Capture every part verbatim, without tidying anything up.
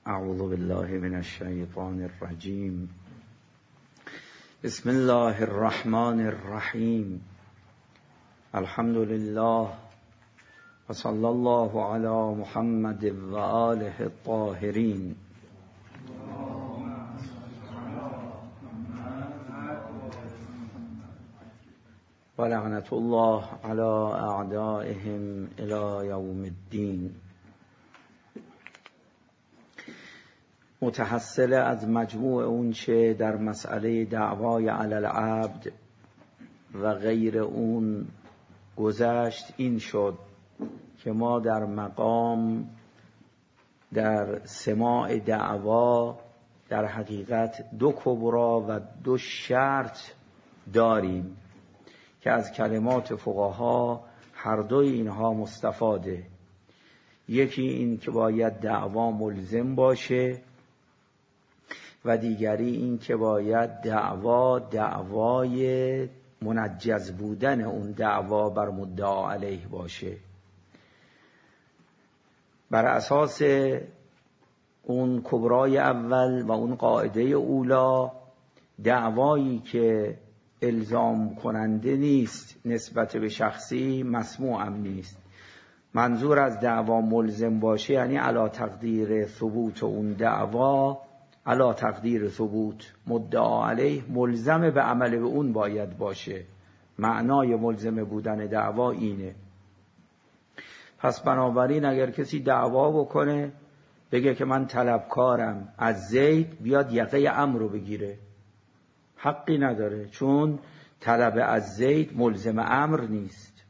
اعوذ بالله من الشیطان الرجیم. بسم الله الرحمن الرحیم. الحمد لله و صلی الله علی محمد و آله الطاهرین. و لعنت الله علی اعدائهم الی یوم الدین. متحصل از مجموع اون چه در مسئله دعوای علی العبد و غیر اون گذشت این شد که ما در مقام در سماع دعوا در حقیقت دو کبرا و دو شرط داریم که از کلمات فقها هر دوی اینها مستفاده. یکی این که باید دعوا ملزم باشه و دیگری این که باید دعوا دعوای منجز بودن اون دعوا بر مدعا علیه باشه. بر اساس اون کبرای اول و اون قاعده اولا، دعوایی که الزام کننده نیست نسبت به شخصی مسموع هم نیست. منظور از دعوا ملزم باشه یعنی علی تقدیر ثبوت اون دعوا، علی تقدیر ثبوت مدعا علیه ملزم به عمل به اون باید باشه. معنای ملزم بودن دعوا اینه. پس بنابراین اگر کسی دعوا بکنه بگه که من طلبکارم از زید، بیاد یقه عمرو رو بگیره، حقی نداره، چون طلب از زید ملزم امر نیست.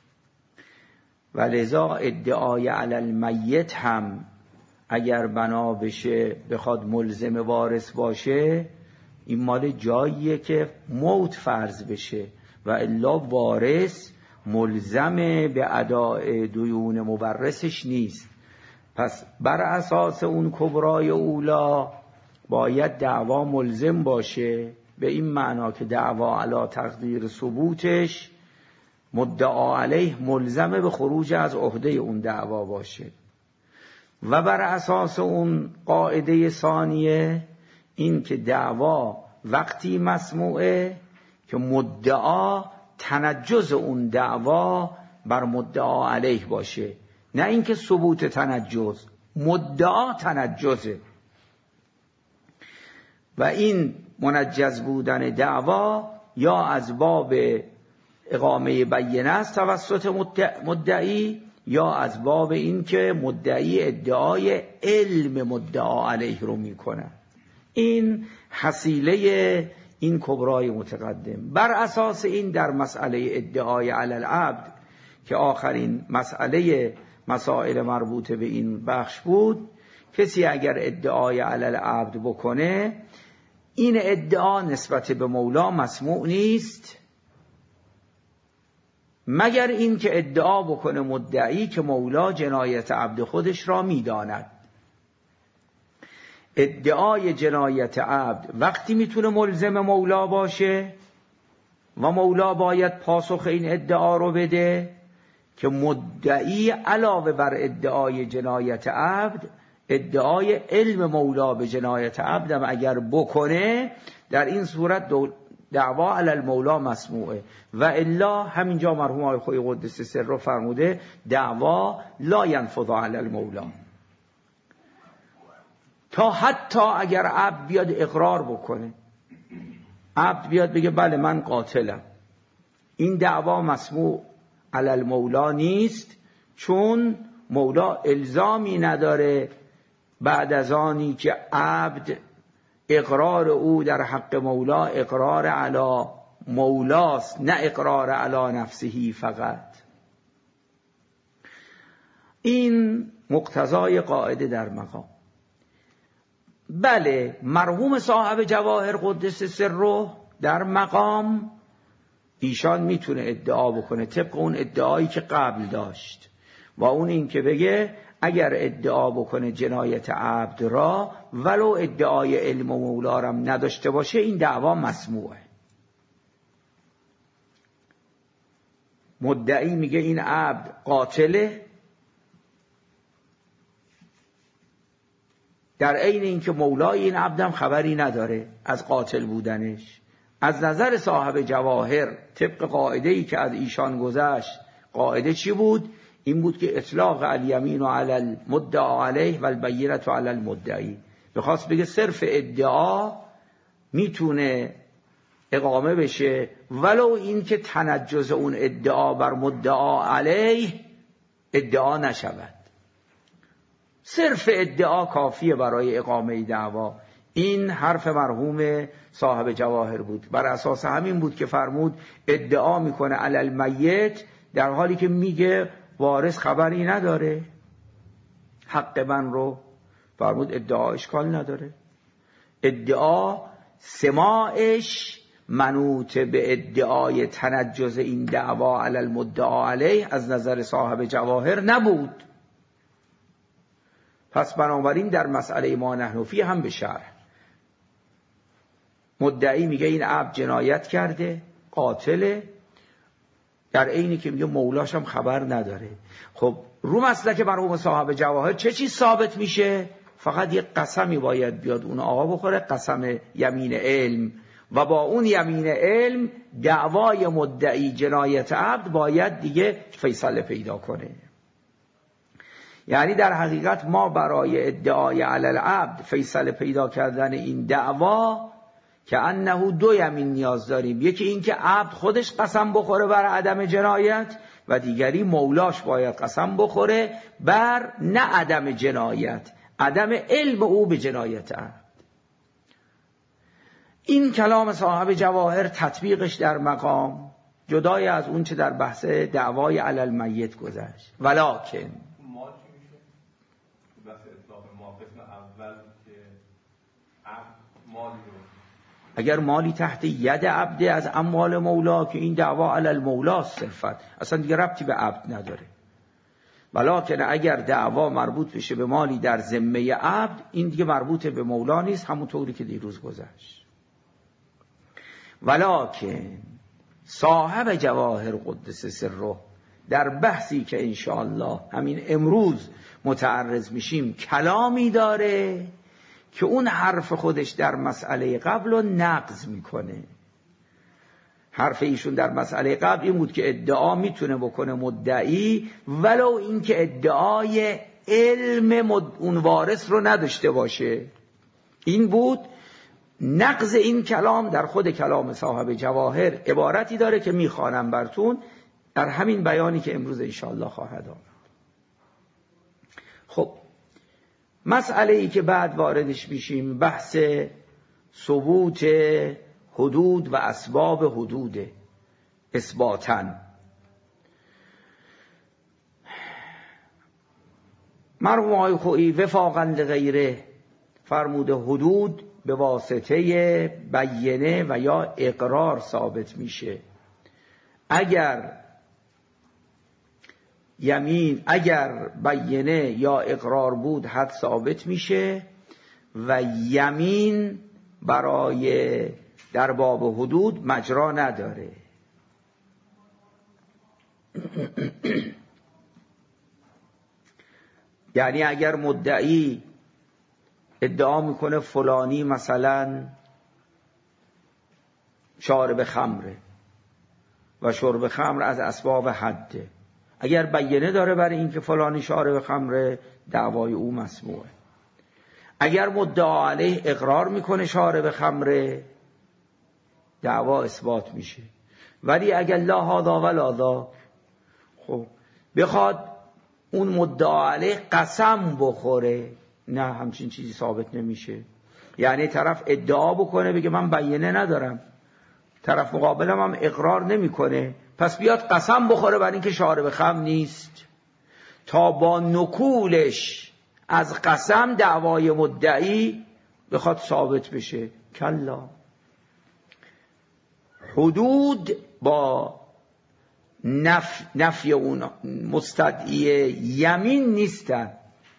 و لذا ادعای علی المیت هم اگر بنا بشه بخواد ملزم وارث باشه، این مال جاییه که موت فرض بشه و الا وارث ملزم به اداء دیون مورثش نیست. پس بر اساس اون کبرای اولا باید دعوا ملزم باشه، به این معنا که دعوا علی تقدیر ثبوتش مدعا علیه ملزم به خروج از عهده اون دعوا باشه. و بر اساس اون قاعده ثانیه این که دعوا وقتی مسموعه که مدعا تنجز اون دعوا بر مدعا علیه باشه، نه اینکه ثبوت تنجز، مدعا تنجزه. و این منجز بودن دعوا یا از باب اقامه بینه است توسط مدعی، یا از باب این که مدعی ادعای علم مدعا علیه رو میکنه. این حصیله این کبرای متقدم. بر اساس این در مسئله ادعای علی العبد که آخرین مسئله مسائل مربوط به این بخش بود، کسی اگر ادعای علی العبد بکنه، این ادعا نسبت به مولا مسموع نیست، مگر این که ادعا بکنه مدعی که مولا جنایت عبد خودش را میداند. ادعای جنایت عبد وقتی میتونه ملزم مولا باشه و مولا باید پاسخ این ادعا رو بده که مدعی علاوه بر ادعای جنایت عبد ادعای علم مولا به جنایت عبدم اگر بکنه، در این صورت دعوا علی المولا مسموعه. و الا همینجا مرحوم آقای خویی قدس سره فرموده دعوا لا ینفذ علی المولا. تا حتی اگر عبد بیاد اقرار بکنه، عبد بیاد بگه بله من قاتلم، این دعوا مسموع علی المولا نیست، چون مولا الزامی نداره بعد از آنی که عبد اقرار او در حق مولا اقرار علی مولاست، نه اقرار علی نفسهی فقط. این مقتضای قاعده در مقام. بله مرحوم صاحب جواهر قدس سره در مقام ایشان میتونه ادعا بکنه طبق اون ادعایی که قبل داشت، و اون این که بگه اگر ادعا بکنه جنایت عبد را ولو ادعای علم و مولا را نداشته باشه، این دعوا مسموعه. مدعی میگه این عبد قاتله، در عین اینکه مولای این عبدم خبری نداره از قاتل بودنش. از نظر صاحب جواهر طبق قاعده‌ای که از ایشان گذشت، قاعده چی بود؟ این بود که اطلاق الیمین علی المدعا علیه و البینة علی المدعی. بخواست بگه صرف ادعا میتونه اقامه بشه ولو این که تنجز اون ادعا بر مدعا علیه ادعا نشود. صرف ادعا کافیه برای اقامه دعوا. این حرف مرحوم صاحب جواهر بود. بر اساس همین بود که فرمود ادعا میکنه علی المیت، در حالی که میگه وارث خبری نداره حق من رو. فرمود ادعا اشکال نداره، ادعا سماعش منوط به ادعای تنجز این دعوا علی المدعا علیه از نظر صاحب جواهر نبود. پس بنابراین در مسئله ما نحن فیه هم به شرح مدعی میگه این عبد جنایت کرده، قاتله، در عینی که میگه مولاش هم خبر نداره. خب رو مسلک مرحوم صاحب جواهر چه چیز ثابت میشه؟ فقط یک قسمی باید بیاد اون آقا بخوره، قسم یمین علم، و با اون یمین علم دعوای مدعی جنایت عبد باید دیگه فیصله پیدا کنه. یعنی در حقیقت ما برای ادعای علی العبد فیصله پیدا کردن این دعوا که انه دو یمین نیاز داریم. یکی این که عبد خودش قسم بخوره بر عدم جنایت و دیگری مولاش باید قسم بخوره بر نه عدم جنایت، عدم علم او به جنایت عبد. این کلام صاحب جواهر تطبیقش در مقام جدای از اون چه در بحث دعوای علی المیت گذشت. ولکن اگر مالی تحت ید عبد از اموال مولا که این دعوا علی المولا صرفت، اصلا دیگه ربطی به عبد نداره. ولکن اگر دعوا مربوط بشه به مالی در ذمه عبد، این دیگه مربوط به مولا نیست، همونطوری که دیروز گذشت. ولکن صاحب جواهر قدس سره در بحثی که انشاءالله همین امروز متعرض میشیم کلامی داره که اون حرف خودش در مسئله قبل رو نقض میکنه. حرف ایشون در مسئله قبل این بود که ادعا میتونه بکنه مدعی ولو اینکه ادعای علم اون وارث رو نداشته باشه. این بود. نقض این کلام در خود کلام صاحب جواهر عبارتی داره که میخوانم براتون در همین بیانی که امروز انشاءالله خواهد آمد. خب مسئله ای که بعد واردش میشیم بحث ثبوت حدود و اسباب حدود اثباتاً. مرحوم آقای خویی وفاقاً لغیره فرموده حدود به واسطه بیینه و یا اقرار ثابت میشه. اگر یمین اگر بیینه یا اقرار بود حد ثابت میشه و یمین برای در باب حدود مجرا نداره. یعنی اگر مدعی ادعا میکنه فلانی مثلا شارب خمره و شرب خمر از اسباب حده، اگر بیینه داره برای این که فلانی شارب خمره، دعوای او مسموعه. اگر مدعا علیه اقرار میکنه شارب خمره، دعوا اثبات میشه. ولی اگر لا هادا ولا ذاک، خب بخواد اون مدعا علیه قسم بخوره، نه همچین چیزی ثابت نمیشه. یعنی طرف ادعا بکنه بگه من بیینه ندارم، طرف مقابلم هم اقرار نمیکنه، پس بیاد قسم بخوره برای اینکه شارب خمر نیست، تا با نکولش از قسم دعوای مدعی بخواد ثابت بشه. کلا، حدود با نف... نفی اون مستدعی یمین نیستن.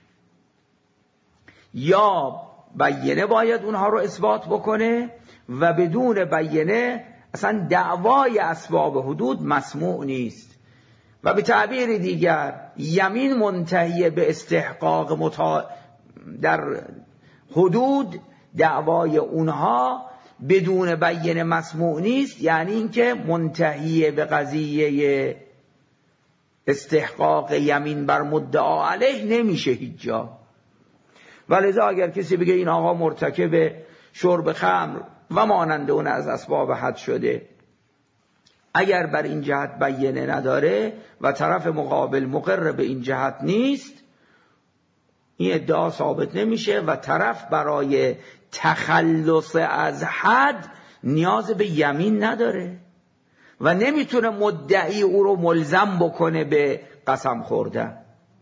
یا بیینه باید اونها رو اثبات بکنه و بدون بیینه اصلا دعوای اسباب حدود مسموع نیست. و به تعبیر دیگر یمین منتهی به استحقاق متا... در حدود دعوای اونها بدون بیان مسموع نیست، یعنی اینکه منتهی به قضیه استحقاق یمین بر مدعا علیه نمیشه هیچ جا. ولذا اگر کسی بگه این آقا مرتکب شرب خمر و مانند اون از اسباب حد شده، اگر بر این جهت بیانه نداره و طرف مقابل مقر به این جهت نیست، این ادعا ثابت نمیشه و طرف برای تخلص از حد نیاز به یمین نداره و نمیتونه مدعی او رو ملزم بکنه به قسم خوردن.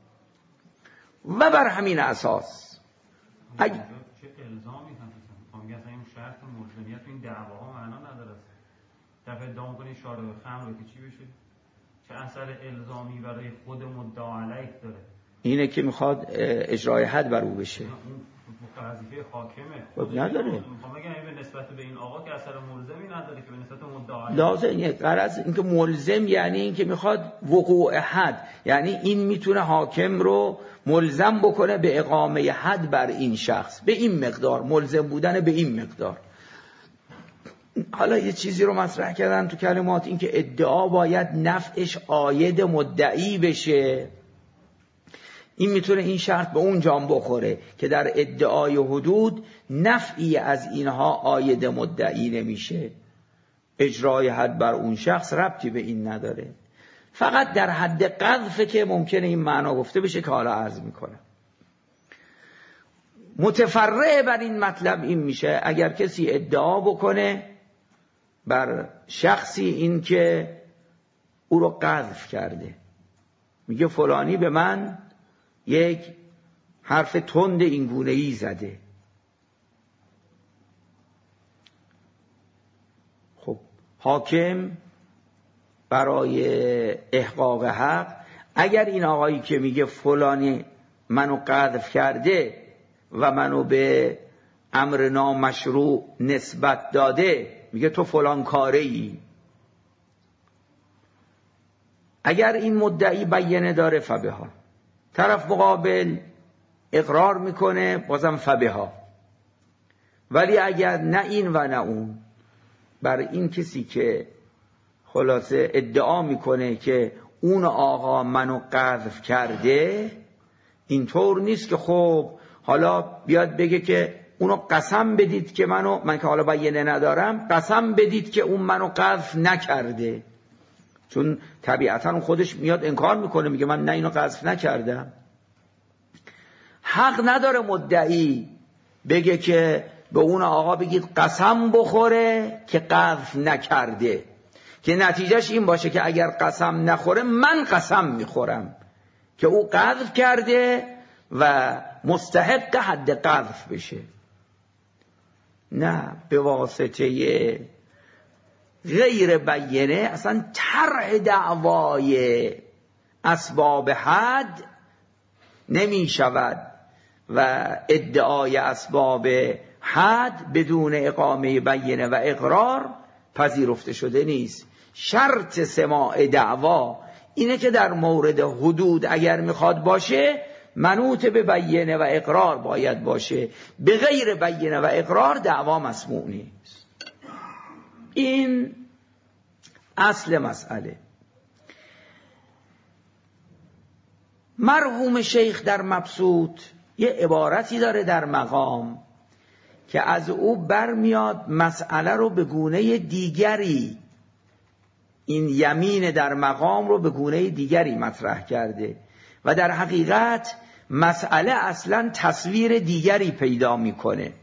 و بر همین اساس اگه چه الزامی هست؟ میگن این شرط ملزمیت این دعواها معنا نداره. دفعه ادعا کنی شارب خمر که چی بشه؟ چه اثر الزامی برای خود مدعا علیه داره؟ اینه که میخواد اجرای حد بر او بشه. اون وظیفه حاکمه. خب نداره. میخوام بگم به نسبت به این آقا که اثر ملزمی نداره که به نسبت مدعا علیه. لازم اینه. غرض اینکه ملزم یعنی اینکه میخواد وقوع حد، یعنی این میتونه حاکم رو ملزم بکنه به اقامه حد بر این شخص به این مقدار، ملزم بودن به این مقدار. حالا یه چیزی رو مطرح کردن تو کلمات، این که ادعا باید نفعش عاید مدعی بشه. این میتونه این شرط به اون جام بخوره که در ادعای حدود نفعی از اینها عاید مدعی نمیشه، اجرای حد بر اون شخص ربطی به این نداره، فقط در حد قذف که ممکنه این معنا گفته بشه که حالا عرض میکنم. متفرع بر این مطلب این میشه اگر کسی ادعا بکنه بر شخصی این که او رو قذف کرده، میگه فلانی به من یک حرف تند این گونه‌ای زده. خب حاکم برای احقاق حق اگر این آقایی که میگه فلانی منو قذف کرده و منو به امر نامشروع نسبت داده، میگه تو فلان کاره ای، اگر این مدعی بیانه داره فبها، طرف مقابل اقرار میکنه بازم فبها. ولی اگر نه این و نه اون، بر این کسی که خلاصه ادعا میکنه که اون آقا منو قذف کرده، اینطور نیست که خب حالا بیاد بگه که اونو قسم بدید که منو، من که حالا بیانه ندارم، قسم بدید که اون منو قذف نکرده، چون طبیعتا اون خودش میاد انکار میکنه، میگه من نه اینو قذف نکردم. حق نداره مدعی بگه که به اون آقا بگید قسم بخوره که قذف نکرده، که نتیجهش این باشه که اگر قسم نخوره من قسم میخورم که او قذف کرده و مستحق حد قذف بشه. نه، به واسطه غیر بیانه اصلا طرح دعوای اسباب حد نمی شود و ادعای اسباب حد بدون اقامه بیانه و اقرار پذیرفته شده نیست. شرط سماع دعوا اینه که در مورد حدود اگر میخواد باشه منوط به بیانه و اقرار باید باشه، به غیر بیانه و اقرار دعوا مسموع نیست. این اصل مسئله. مرحوم شیخ در مبسوط یه عبارتی داره در مقام که از او برمیاد مسئله رو به گونه دیگری، این یمین در مقام رو به گونه دیگری مطرح کرده و در حقیقت مسئله اصلا تصویر دیگری پیدا میکنه.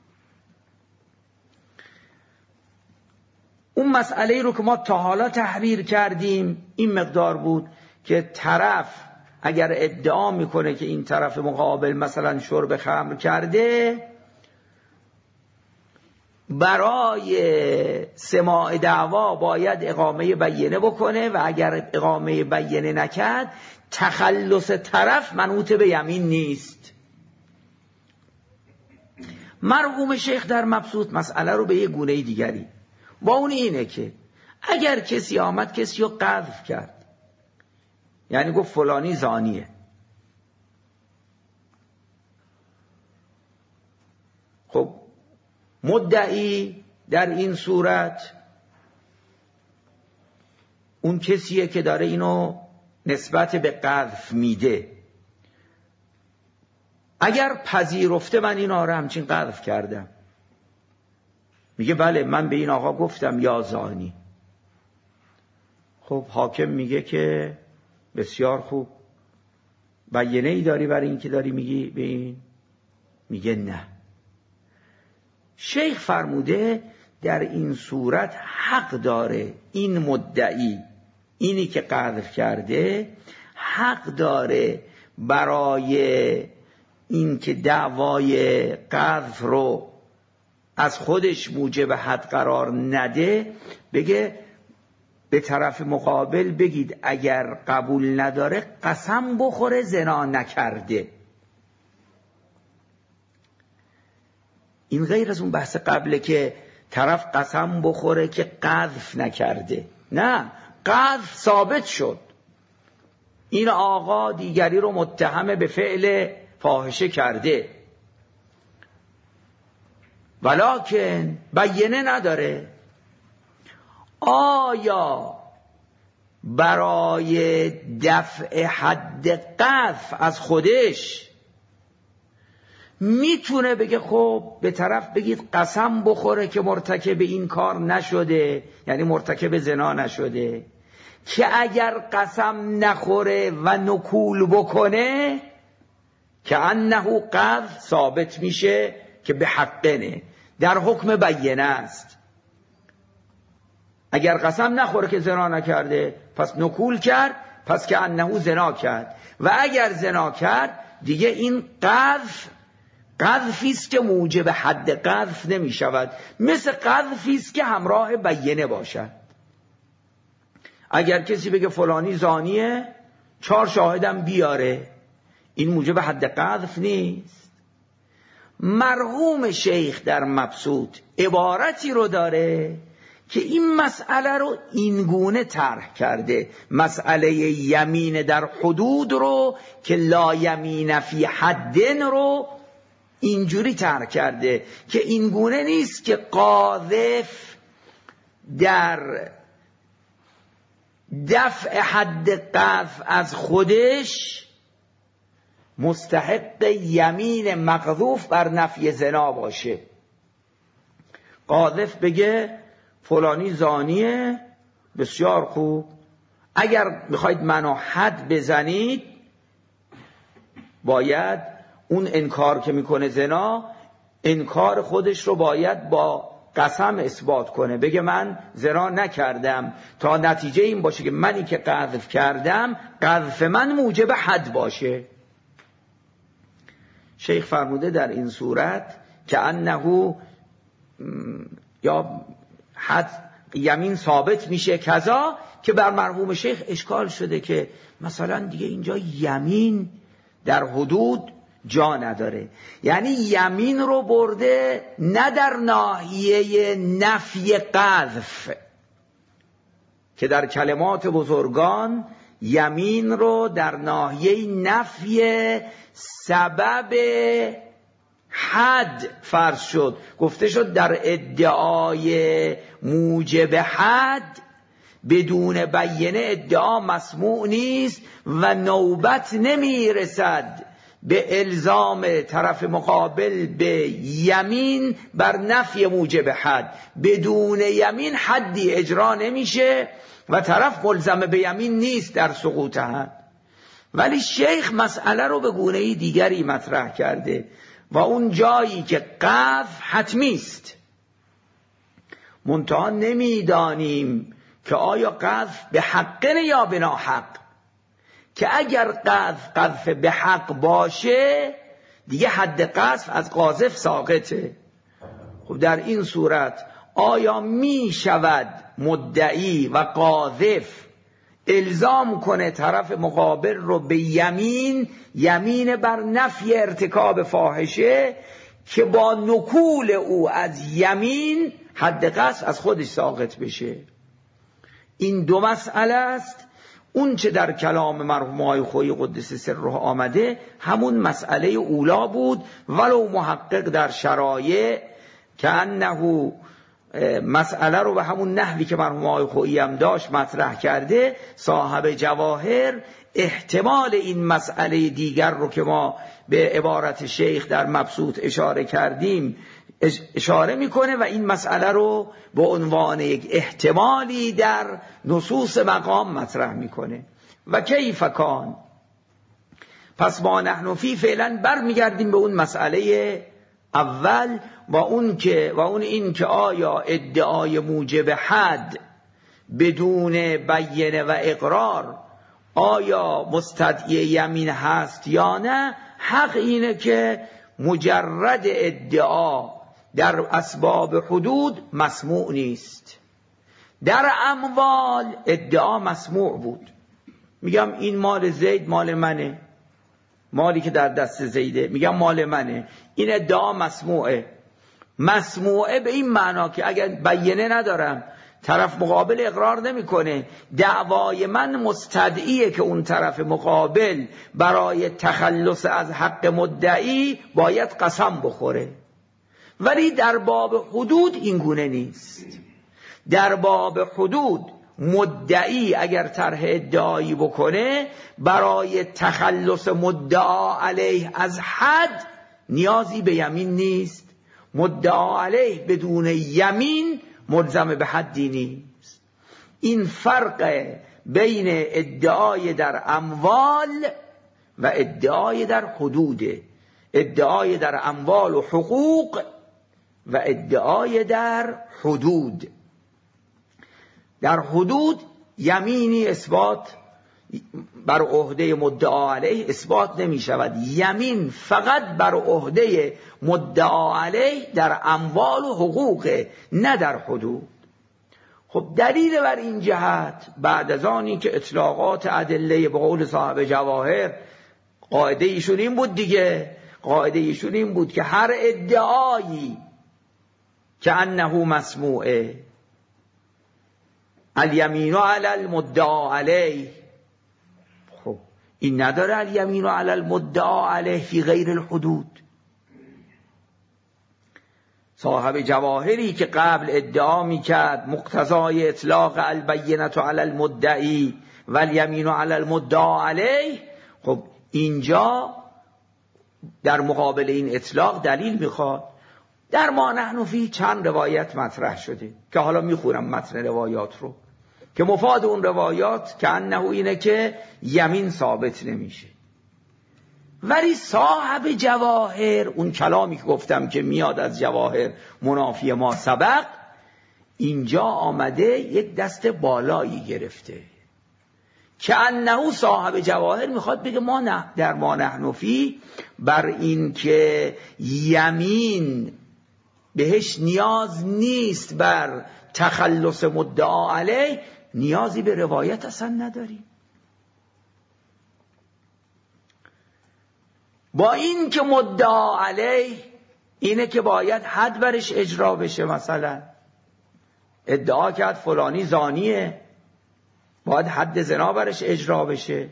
اون مسئله رو که ما تا حالا تحریر کردیم این مقدار بود که طرف اگر ادعا میکنه که این طرف مقابل مثلا شرب خمر کرده، برای سماع دعوا باید اقامه بیانه بکنه و اگر اقامه بیانه نکرد تخلص طرف منوط به یمین نیست. مرحوم شیخ در مبسوط مسئله رو به یه گونه دیگری، با اون اینه که اگر کسی آمد کسی رو قذف کرد، یعنی گفت فلانی زانیه، خب مدعی در این صورت اون کسیه که داره اینو نسبت به قذف میده. اگر پذیرفته من این آقا همچین قذف کردم، میگه بله من به این آقا گفتم یا زانی، خب حاکم میگه که بسیار خوب، بیانه ای داری برای این که داری میگی به این؟ میگه نه. شیخ فرموده در این صورت حق داره این مدعی، اینی که قذف کرده، حق داره برای این که دعوای قذف رو از خودش موجب حد قرار نده، بگه به طرف مقابل بگید اگر قبول نداره قسم بخوره زنا نکرده. این غیر از اون بحث قبله که طرف قسم بخوره که قذف نکرده. نه، قذف ثابت شد، این آقا دیگری رو متهم به فعل فاحشه کرده، ولکن بیانه نداره. آیا برای دفع حد قذف از خودش میتونه بگه خب به طرف بگید قسم بخوره که مرتکب این کار نشده، یعنی مرتکب زنا نشده، که اگر قسم نخوره و نکول بکنه که انه قذف ثابت میشه که به حقنه، در حکم بیانه است. اگر قسم نخوره که زنا نکرده پس نکول کرد، پس که انه زنا کرد، و اگر زنا کرد دیگه این قذف قذفی است که موجب حد قذف نمی شود، مثل قذفی است که همراه بیانه باشد. اگر کسی بگه فلانی زانیه، چهار شاهدم بیاره، این موجب حد قذف نیست. مرحوم شیخ در مبسوط عبارتی رو داره که این مسئله رو اینگونه طرح کرده، مسئله یمین در حدود رو که لا یمین فی حدن رو اینجوری طرح کرده که اینگونه نیست که قاذف در دفع حد قذف از خودش مستحق یمین مقذوف بر نفی زنا باشه. قاذف بگه فلانی زانیه، بسیار خوب، اگر میخواید منو حد بزنید باید اون انکار که میکنه زنا، انکار خودش رو باید با قسم اثبات کنه، بگه من زنا نکردم، تا نتیجه این باشه که منی که قذف کردم قذف من موجب حد باشه. شیخ فرموده در این صورت که انه یا حد یمین ثابت میشه کذا، که بر مرحوم شیخ اشکال شده که مثلا دیگه اینجا یمین در حدود جا نداره، یعنی یمین رو برده نه در ناحیه نفی قذف، که در کلمات بزرگان یمین رو در ناحیه نفی سبب حد فرض شد. گفته شد در ادعای موجب حد بدون بیانه ادعا مسموع نیست و نوبت نمیرسد به الزام طرف مقابل به یمین بر نفی موجب حد. بدون یمین حدی اجرا نمیشه و طرف ملزم به یمین نیست در سقوط حد. ولی شیخ مسئله رو به گونه‌ای دیگری مطرح کرده و اون جایی که قذف حتمی است، منتها نمیدانیم که آیا قذف به حقن یا به ناحق، که اگر قذف قذف به حق باشه دیگه حد قذف از قاذف ساقطه. خب در این صورت آیا می شود مدعی و قاذف الزام کنه طرف مقابل رو به یمین، یمین بر نفی ارتکاب فاحشه، که با نکول او از یمین حد قذف از خودش ساقط بشه؟ این دو مسئله است. اون چه در کلام مرحوم آقای خویی قدس سره آمده همون مسئله اولا بود، ولو محقق در شرایع که انه مسئله رو به همون نحوی که مرحوم آقای خویی هم داشت مطرح کرده. صاحب جواهر احتمال این مسئله دیگر رو که ما به عبارت شیخ در مبسوط اشاره کردیم اشاره میکنه و این مسئله رو به عنوان یک احتمالی در نصوص مقام مطرح میکنه. و کیف کان، پس ما نحن فی فعلا بر میگردیم به اون مسئله اول و اون که و اون این که آیا ادعای موجب حد بدون بیانه و اقرار آیا مستدعی یمین هست یا نه. حق اینه که مجرد ادعا در اسباب حدود مسموع نیست. در اموال ادعا مسموع بود. میگم این مال زید مال منه، مالی که در دست زیده میگم مال منه، این ادعا مسموعه. مسموعه به این معنا که اگر بیانه ندارم طرف مقابل اقرار نمیکنه، دعوای من مستدعیه که اون طرف مقابل برای تخلص از حق مدعی باید قسم بخوره. ولی در باب حدود این گونه نیست. در باب حدود مدعی اگر طرح ادعایی بکنه برای تخلص مدعا علیه از حد نیازی به یمین نیست. مدعا علیه بدون یمین ملزم به حدی نیست. این فرق بین ادعای در اموال و ادعای در حدود. ادعای در اموال و حقوق و ادعای در حدود. در حدود یمینی اثبات بر عهده مدعا علیه اثبات نمی شود. یمین فقط بر عهده مدعا علیه در اموال و حقوق، نه در حدود. خب دلیل بر این جهت بعد از آنی که اطلاقات ادله به قول صاحب جواهر قاعده ایشون این بود دیگه، قاعده ایشون این بود که هر ادعایی که انه مسموعه الیمین علی المدعا علیه، خب این نداره الیمین علی المدعا علیه فی غیر الحدود. صاحب جواهری که قبل ادعا میکرد مقتضای اطلاق البینة علی المدعی و الیمین علی المدعا علیه، خب اینجا در مقابل این اطلاق دلیل میخواد. در ما نحن فی چند روایت مطرح شده که حالا میخورم متن روایات رو که مفاد اون روایات که انه اینه که یمین ثابت نمیشه. ولی صاحب جواهر اون کلامی که گفتم که میاد از جواهر منافی ما سبق، اینجا آمده یک دست بالایی گرفته که انه صاحب جواهر میخواد بگه ما نه در ما نحن فی بر این که یمین بهش نیاز نیست بر تخلص مدعا علیه، نیازی به روایت اصلا نداریم. با این که مدعا علیه اینه که باید حد برش اجرا بشه، مثلا ادعا کرد فلانی زانیه باید حد زنا برش اجرا بشه.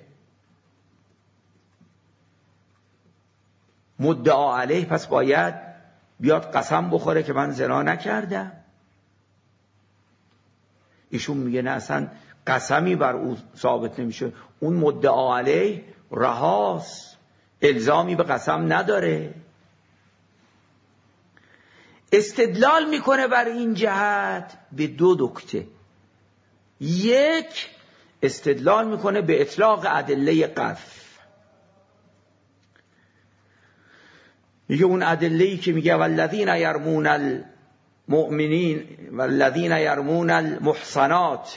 مدعا علیه پس باید بیاد قسم بخوره که من زنا نکردم. ایشون میگه نه اصلا قسمی بر او ثابت نمیشه، اون مدعا علیه رهاست، الزامی به قسم نداره. استدلال میکنه بر این جهت به دو نکته. یک، استدلال میکنه به اطلاق ادله قذف. میگه اون ادله‌ای که میگه والذین یرمون المؤمنین والذین یرمون المحصنات،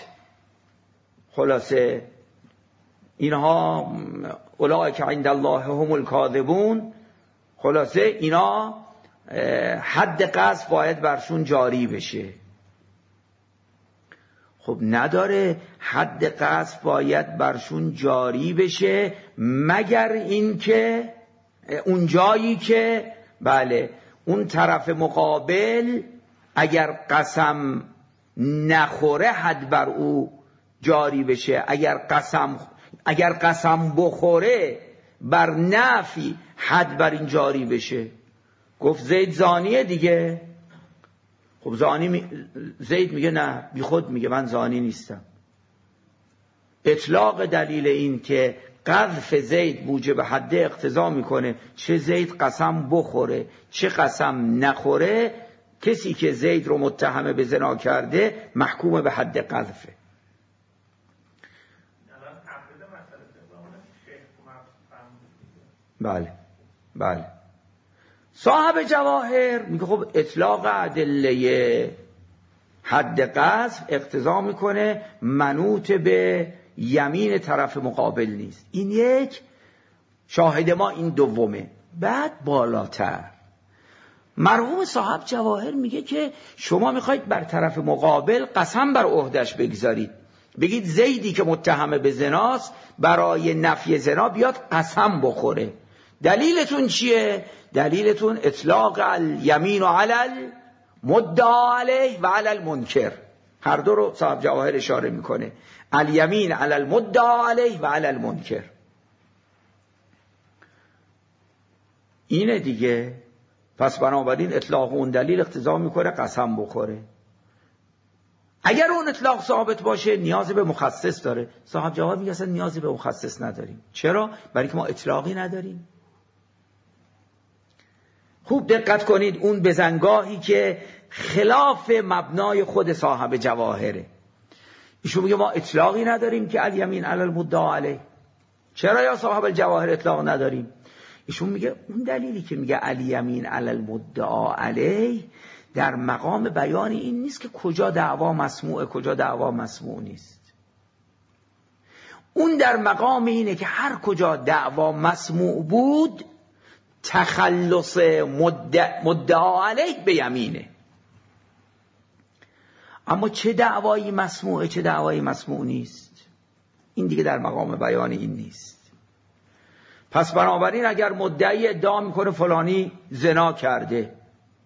خلاصه اینها اولئک عند الله هم الکاذبون، خلاصه اینا حد قذف باید برشون جاری بشه. خب نداره، حد قذف باید برشون جاری بشه مگر این که اون جایی که بله اون طرف مقابل اگر قسم نخوره حد بر او جاری بشه، اگر قسم اگر قسم بخوره بر نفی حد بر این جاری بشه. گفت زید زانیه دیگه. خب زانی می... زید میگه نه، بی خود میگه من زانی نیستم. اطلاق دلیل این که قذف زید موجب حد اقتضا میکنه چه زید قسم بخوره چه قسم نخوره، کسی که زید رو متهم به زنا کرده محکوم به حد قذفه. بله بله. صاحب جواهر میگه خب اطلاق ادله حد قذف اقتضا میکنه منوط به یمین طرف مقابل نیست. این یک. شاهد ما این دومه. بعد بالاتر مرحوم صاحب جواهر میگه که شما میخواید بر طرف مقابل قسم بر عهدش بگذارید، بگید زیدی که متهم به زناست برای نفی زنا بیاد قسم بخوره. دلیلتون چیه؟ دلیلتون اطلاق الیمین و علی المدعا علیه و علی المنکر. هر دو رو صاحب جواهر اشاره میکنه، الیمین علی المدعا علیه و علی المنکر. اینه دیگه. پس بنابراین اطلاق اون دلیل اقتضا میکنه قسم بخوره. اگر اون اطلاق ثابت باشه نیاز به مخصص داره. صاحب جواهر میگه اصلا نیازی به مخصص نداریم. چرا؟ برای که ما اطلاقی نداریم. خوب دقت کنید، اون بزنگاهی که خلاف مبنای خود صاحب جواهره. ایشون میگه ما اطلاقی نداریم که الیمین علی المدعا علیه. چرا یا صاحب الجواهر اطلاق نداریم؟ ایشون میگه اون دلیلی که میگه الیمین علی المدعا علیه در مقام بیان این نیست که کجا دعوا مسموعه کجا دعوا مسموع نیست. اون در مقام اینه که هر کجا دعوا مسموع بود تخلص مدعا, مدعا علیه به یمینه. اما چه دعوایی مسموعه چه دعوایی مسموع نیست، این دیگه در مقام بیان این نیست. پس بنابراین اگر مدعی ادعا میکنه فلانی زنا کرده،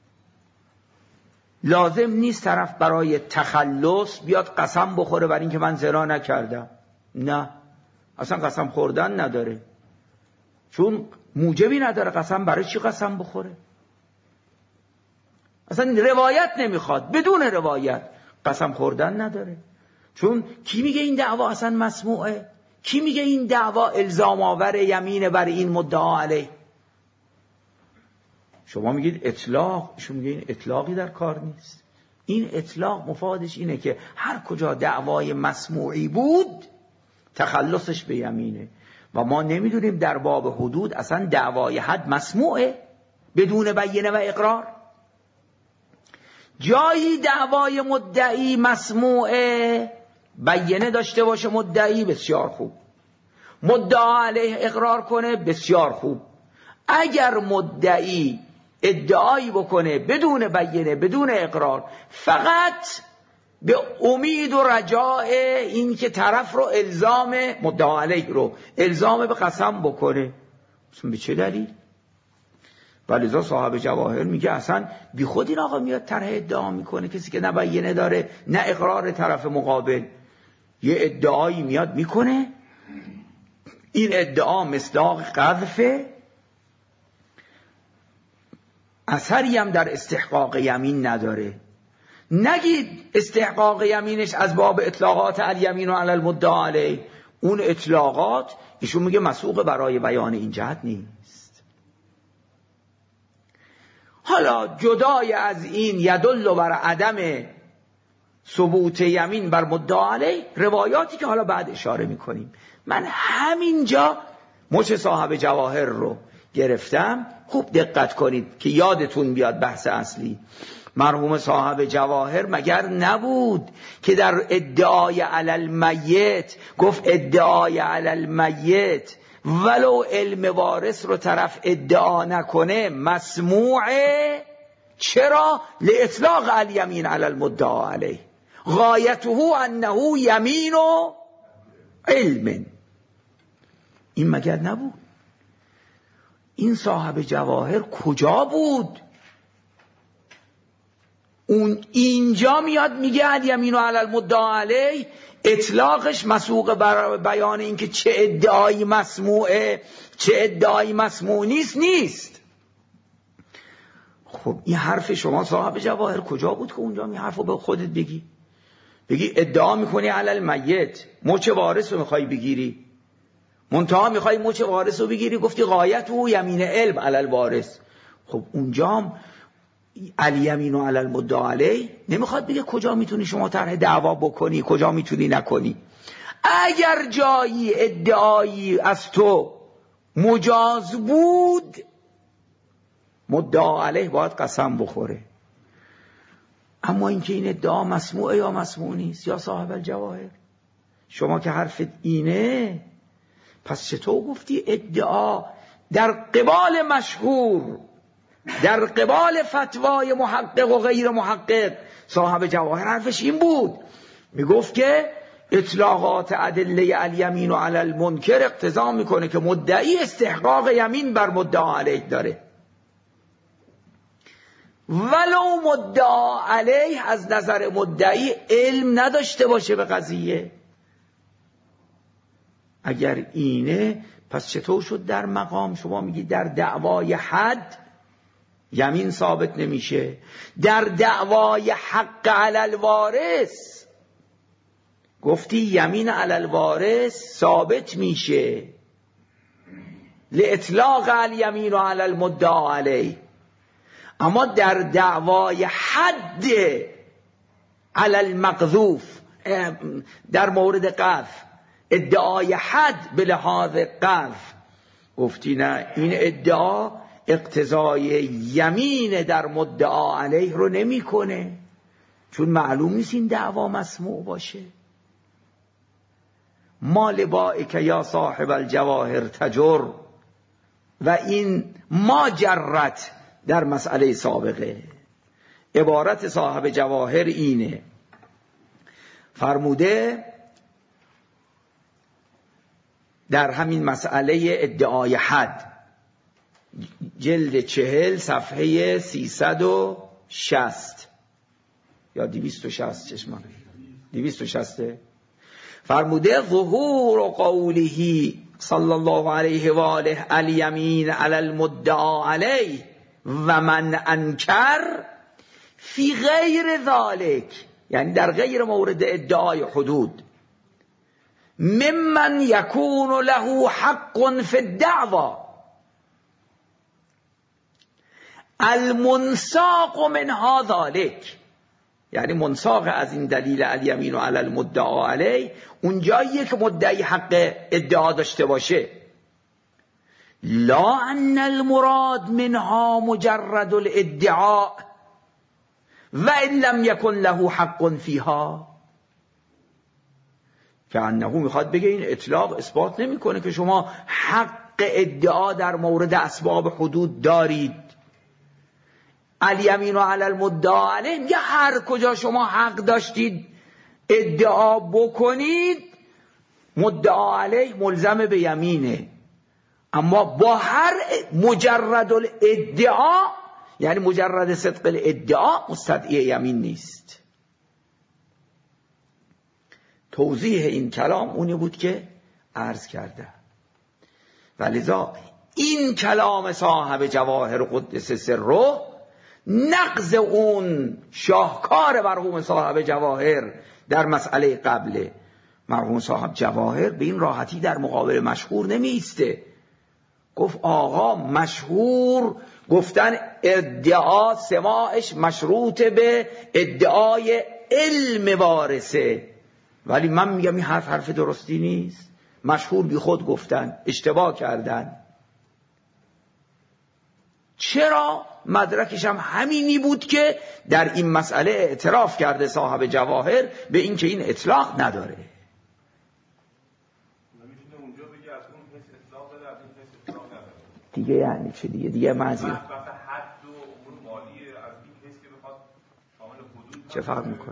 لازم نیست طرف برای تخلص بیاد قسم بخوره بر این که من زنا نکردم. نه، اصلا قسم خوردن نداره، چون موجبی نداره قسم. برای چی قسم بخوره؟ اصلا روایت نمیخواد، بدون روایت قسم خوردن نداره. چون کی میگه این دعوا اصلا مسموعه؟ کی میگه این دعوا الزام آور یمینه بر این مدعا علیه؟ شما میگید اطلاق، ایشون میگه این اطلاقی در کار نیست. این اطلاق مفادش اینه که هر کجا دعوای مسموعی بود تخلصش به یمینه. و ما نمیدونیم در باب حدود اصلا دعوای حد مسموعه بدون بینه و اقرار. جایی دعوای مدعی مسموعه بینه داشته باشه مدعی، بسیار خوب. مدعا علیه اقرار کنه، بسیار خوب. اگر مدعی ادعایی بکنه بدون بینه بدون اقرار، فقط به امید و رجاء این که طرف رو الزام مدعا علیه رو الزام به قسم بکنه، به چه دلیل؟ ولذا صاحب جواهر میگه اصلا بی خود این آقا میاد طرح ادعا میکنه، کسی که نه بینه داره نه اقرار طرف مقابل، یه ادعایی میاد میکنه، این ادعا مصداق قذفه، اثری هم در استحقاق یمین نداره. نگید استحقاق یمینش از باب اطلاقات الیمین و علی المدعا علیه، اون اطلاقات ایشون میگه مسوق برای بیان این جهت نیست. حالا جدای از این یدل بر عدم ثبوت یمین بر مدعا علیه روایاتی که حالا بعد اشاره میکنیم. من همینجا مچ صاحب جواهر رو گرفتم، خوب دقت کنید که یادتون بیاد بحث اصلی. مرحوم صاحب جواهر مگر نبود که در ادعای علی المیت گفت ادعای علی المیت ولو علم وارث رو طرف ادعا نکنه مسموعه؟ چرا؟ لاطلاق الیمین علی المدعا علیه، غایته انه یمین و علم. این مگر نبود؟ این صاحب جواهر کجا بود؟ اون اینجا میاد میگه الیمین علی المدعا علیه، اطلاقش مسوق بر بیان اینکه چه ادعایی مسموعه چه ادعایی مسموع نیست نیست. خب این حرف شما صاحب جواهر کجا بود که اونجا این حرفو به خودت بگی؟ بگی ادعا میکنی علی المیت، مچ وارث رو میخوای بگیری، منتها میخوای مچ وارث رو بگیری، گفتی غایت او یمین علم علی الوارث. خب اونجا الیمین و علی المدعی علیه نمیخواد بگه کجا میتونی شما طرح دعوا بکنی کجا میتونی نکنی. اگر جایی ادعایی از تو مجاز بود مدعی علیه باید قسم بخوره. اما اینکه این ادعا مسموعه یا مسموع نیست یا صاحب الجواهر، شما که حرفت اینه، پس چطور گفتی ادعا در قبال مشهور، در قبال فتوای محقق و غیر محقق؟ صاحب جواهر حرفش این بود، میگفت که اطلاقات ادله الیمین و علی المنکر اقتضا میکنه که مدعی استحقاق یمین بر مدعا علیه داره، ولو مدعا علیه از نظر مدعی علم نداشته باشه به قضیه. اگر اینه پس چطور شد در مقام شما میگی در دعوای حد یمین ثابت نمیشه، در دعوای حق علی الوارث گفتی یمین علی الوارث ثابت میشه لاطلاق الیمین و علی المدعی علیه، اما در دعوای حد علی المقذوف در مورد قذف، ادعای حد به لحاظ قذف، گفتی نه این ادعا اقتضای یمین در مدعا علیه رو نمیکنه، چون معلوم نیست این دعوا مسموع باشه. ما لبائک یا صاحب الجواهر تجر، و این ما جرت در مسئله سابقه. عبارت صاحب جواهر اینه، فرموده در همین مسئله ادعای حد، جلد چهل صفحه سیصد و شصت یا دویست و شصت، چشمان دویست و شصته، فرموده ظهور قوله صلی الله علیه و آله الیمین علی المدعی علیه و من انکر فی غیر ذالک، یعنی در غیر مورد ادعای حدود، ممن یکون له حق فی الدعوا المنساق منها ذالک، یعنی منساق از این دلیل الیمین و علی المدعی علیه اونجاییه که مدعی حق ادعا داشته باشه، لا ان المراد منها مجرد الادعاء و ان لم یکن له حق فیها، که انه میخواد بگه این اطلاق اثبات نمیکنه که شما حق ادعا در مورد اسباب حدود دارید. الیمین و علی المدعی علیه میگه هر کجا شما حق داشتید ادعا بکنید مدعا علیه ملزم به یمینه، اما با هر مجرد الادعا، یعنی مجرد صدق الادعا، مستدعی یمین نیست. توضیح این کلام اونی بود که عرض کرده، ولذا این کلام صاحب جواهر قدس سره نقض اون شاهکار مرحوم صاحب جواهر در مسئله قبله. مرحوم صاحب جواهر به این راحتی در مقابل مشهور نمی ایسته، گفت آقا مشهور گفتن ادعا سماعش مشروط به ادعای علم وارثه، ولی من میگم این حرف حرف درستی نیست، مشهور بی خود گفتن، اشتباه کردن. چرا؟ مدرکش هم همینی بود که در این مسئله اعتراف کرده صاحب جواهر به این که این اطلاق نداره. دیگه یعنی چه دیگه؟ دیگه معنی چه فرق میکنه؟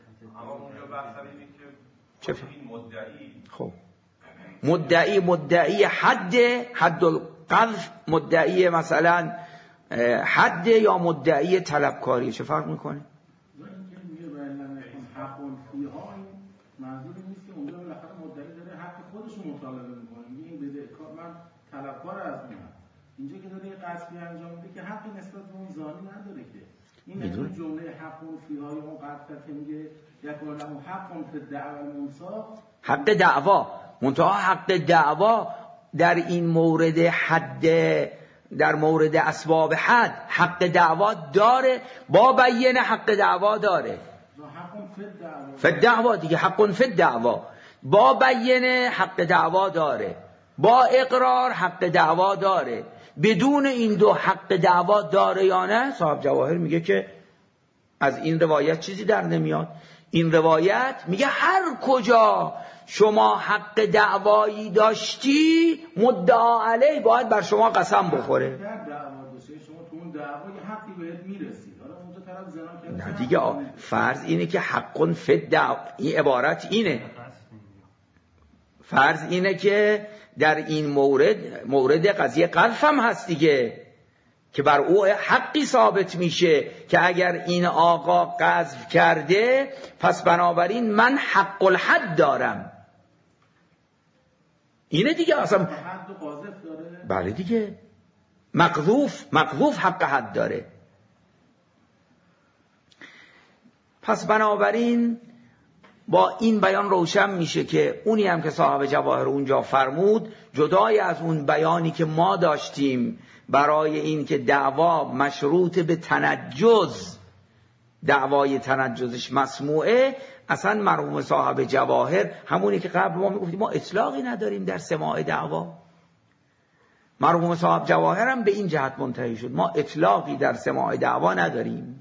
چه فرق؟ خب مدعی مدعی حد حد القذف، مدعی مثلا حد یا مدعی طلبکاری، چه فرق میکنه؟ قصبی انجام میده که حقی نسبت به اون زانی نداره که این این جمله حقون فیهای اون قطعه که میگه یکون له حقون فی الدعوى المنصا، حق دعوا منتها حق دعوا در این مورد حد، در مورد اسباب حد حق دعوا داره، با بیان حق دعوا داره. فی الدعوا دیگه حق فی الدعوا با بیان حق دعوا داره، با اقرار حق دعوا داره. بدون این دو حق دعوا داره یا نه؟ صاحب جواهر میگه که از این روایت چیزی در نمیاد. این روایت میگه هر کجا شما حق دعوایی داشتی مدعا علی باید بر شما قسم بخوره. در دعوا داشته شما تو اون دعوا یه حقی بهت میرسید، حالا اونجا طرف زنا کرده نه دیگه فرض اینه که حق فی الدعوا، این عبارت اینه، فرض اینه که در این مورد مورد قضیه قذف هم هست دیگه، که بر او حقی ثابت میشه که اگر این آقا قذف کرده پس بنابراین من حق الحد دارم. اینه دیگه اصلا حد و قاذف داره. بله دیگه مقذوف مقذوف حق حد داره. پس بنابراین با این بیان روشن میشه که اونی هم که صاحب جواهر اونجا فرمود، جدای از اون بیانی که ما داشتیم برای این که دعوا مشروط به تنجز، دعوای تنجزش مسموعه، اصلا مرحوم صاحب جواهر همونی که قبل ما میگفتیم ما اطلاقی نداریم در سماع دعوا، مرحوم صاحب جواهر هم به این جهت منتهی شد، ما اطلاقی در سماع دعوا نداریم.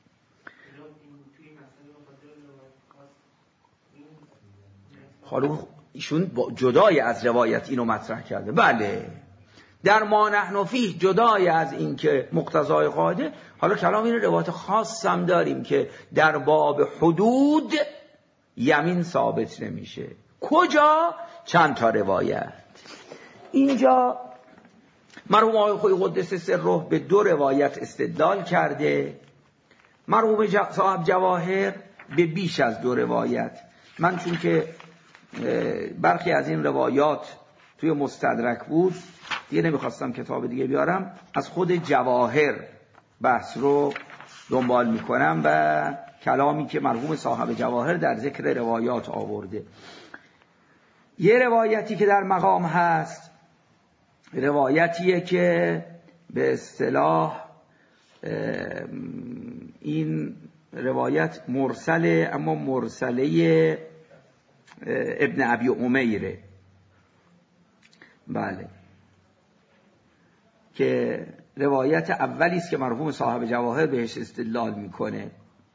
حالا ایشون جدای از روایت اینو مطرح کرده. بله در ما نحن فیه جدای از این که مقتضای قاعده، حالا کلام این روایت خاص هم داریم که در باب حدود یمین ثابت نمیشه. کجا؟ چند تا روایت. اینجا مرحوم آقای خویی قدس سره به دو روایت استدلال کرده، مرحوم صاحب جواهر به بیش از دو روایت. من چون که برخی از این روایات توی مستدرک بود دیگه نمیخواستم کتاب دیگه بیارم، از خود جواهر بحث رو دنبال میکنم و کلامی که مرحوم صاحب جواهر در ذکر روایات آورده. یه روایتی که در مقام هست، روایتیه که به اصطلاح این روایت مرسله، اما مرسله ابن ابی امیره. بله که روایت اولی است که مرحوم صاحب جواهر بهش استدلال میکنه.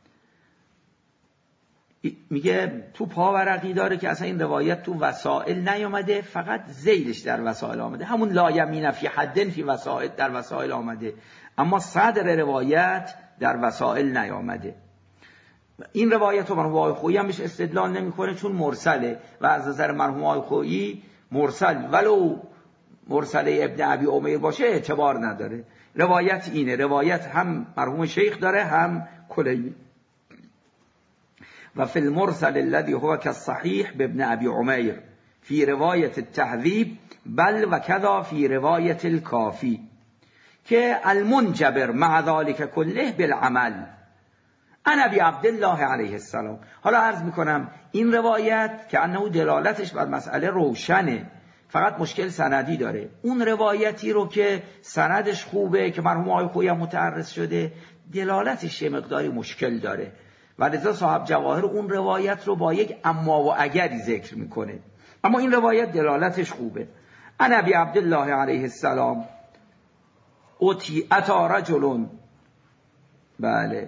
میگه تو پاورقی داره که اصلا این روایت تو وسائل نیامده، فقط ذیلش در وسائل آمده، همون لا یمین فی حدن فی وسائل در وسائل آمده، اما صدر روایت در وسائل نیامده. این روایت رو مرحوم آقای خویی هم بهش استدلال نمیکنه چون مرسله و از نظر مرحوم آقای خویی مرسل ولو مرسله ابن ابی امیر باشه اعتبار نداره. روایت اینه، روایت هم مرحوم شیخ داره هم کلی. و فی المرسل الذي هو كالصحيح بابن ابي عمير في رواية التهذيب بل وكذا في رواية الكافي که المنجبر مع ذلك كله بالعمل عن ابي عبد الله علیه السلام. حالا عرض میکنم این روایت که انه دلالتش بر مسئله روشنه، فقط مشکل سندی داره. اون روایتی رو که سندش خوبه که مرحوم آقای خویی متعرض شده، دلالتش یه مقداری مشکل داره و لذا صاحب جواهر اون روایت رو با یک اما و اگری ذکر میکنه، اما این روایت دلالتش خوبه. عن ابی عبدالله علیه السلام اتی اتا رجل، بله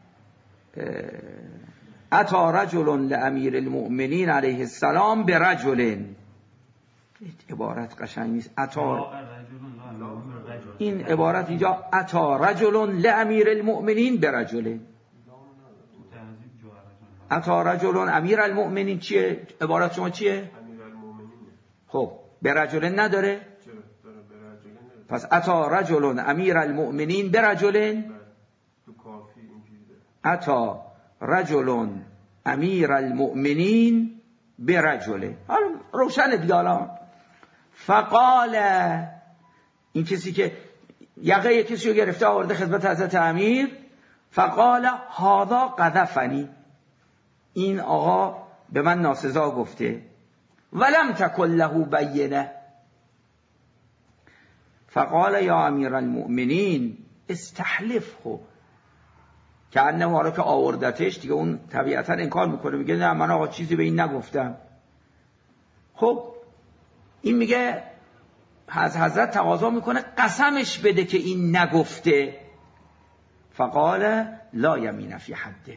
اتا رجل لامیر المؤمنین علیه السلام برجل، عبارت قشنگ نیست. اتا این عبارت اینجا اتا رجل لامیر المؤمنین برجل، اتا رجل امیر المؤمنین چیه؟ عبارت شما چیه؟ خب برجل نداره؟ پس اتا رجل امیر المؤمنین برجل، اتا رجل امیر المؤمنین برجل. حالا روشن دیگه. حالا فقال، این کسی که یقه یکیش رو گرفته آورده خدمت حضرت امیر، فقال هذا قذفنی، این آقا به من ناسزا گفته، ولم تکن له بینه. فقال یا امیر المؤمنین استحلفه، که انه حالا که آوردتش دیگه اون طبیعتا انکار میکنه، میگه نه من آقا چیزی به این نگفتم. خب این میگه از حضرت تقاضا میکنه قسمش بده که این نگفته. فقال لا یمین فی حده،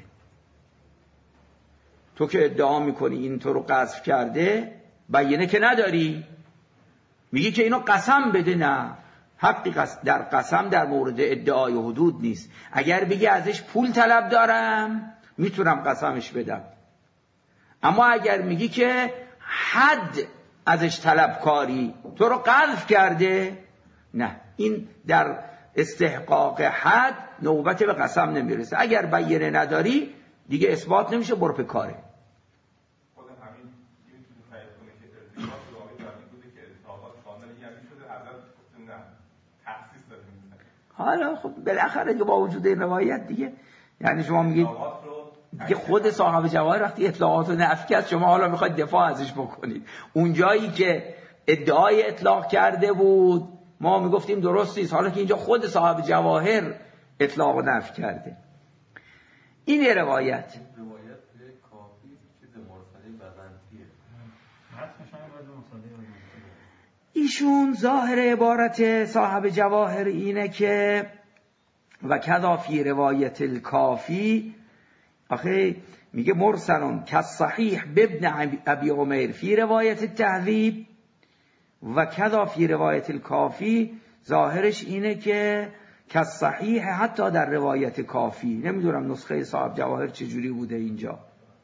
تو که ادعا میکنی این تو رو قذف کرده بینه که نداری، میگی که اینو قسم بده. نه، حقی در قسم در مورد ادعای حدود نیست. اگر بگی ازش پول طلب دارم میتونم قسمش بدم، اما اگر میگی که حد ازش طلبکاری تو رو قذف کرده، نه، این در استحقاق حد نوبت به قسم نمیرسه. اگر بینه نداری دیگه اثبات نمیشه، برو به کاره. خود همین میتونه تایید کنه که ارتباط واقعی دارمی بوده که ارتباط کامل یعنی شده حضرت نه تخصیص داده میشه. حالا خب بالاخره که با وجود این روایت دیگه، یعنی شما میگید دیگه خود صاحب جواهر وقتی اطلاعات رو نفی کرد شما حالا میخواید دفاع ازش بکنید. اون جایی که ادعای اطلاق کرده بود ما میگفتیم درست نیست، حالا که اینجا خود صاحب جواهر اطلاق و نفی کرده. این یه روایت. روایت کافی چیز مرسله بزنطیه. ایشون ظاهر عبارت صاحب جواهر اینه که و کذا فی روایت الکافی، آخه میگه مرسلون کالصحیح بابن ابی عمیر فی روایت التهذیب و کذا فی روایت الکافی، ظاهرش اینه که کالصحیح حتی در روایت کافی. نمیدونم نسخه صاحب جواهر چجوری بوده اینجا.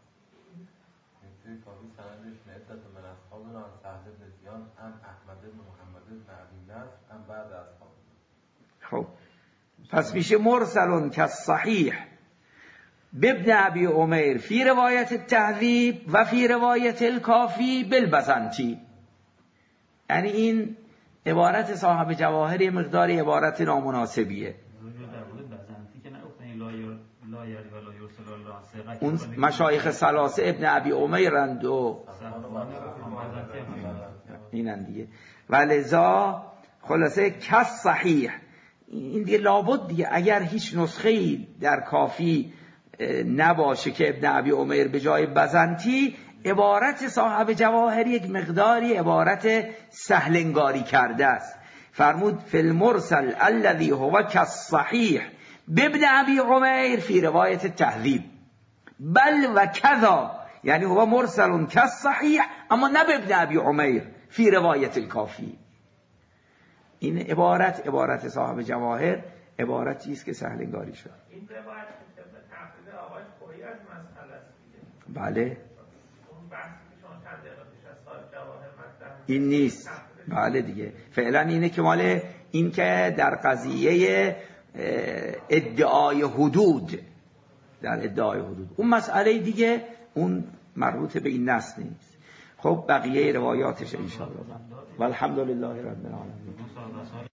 خب پس میشه مرسلون کالصحیح بابن ابی عمیر فی روایت التهذیب و فی روایت الکافی بالبزنطی. یعنی این عبارت صاحب جواهر یه مقدار عبارت نامناسبیه. اون مشایخ ثلاثه ابن ابی عمیرند و اینن دیگه، ولذا خلاصه کس صحیح این دیگه لابد دیگه اگر هیچ نسخه‌ای در کافی نباشه که ابن ابی عمیر به جای بزنطی، عبارت صاحب جواهر یک مقداری عبارت سهلنگاری کرده است. فرمود فی المرسل الذي هو كالصحيح بابن ابي عمیر فی روایت التهذیب بل و کذا، یعنی هو مرسل كالصحيح اما نه بابن ابي عمیر فی روایت الکافی. این عبارت عبارت صاحب جواهر عبارتی است که سهلنگاری شد. این روایت تفسیر آقای خویی از مسئله است دیگه. بله. اون بحثی که شما چند دقیقه پیش از صاحب جواهر مطرح این نیست. بله دیگه. فعلا اینه که مال این که در قضیه ادعای حدود، در ادعای حدود اون مسئله دیگه، اون مربوط به این نص نیست. خب بقیه روایاتش ان شاء الله. والحمدلله رب العالمین.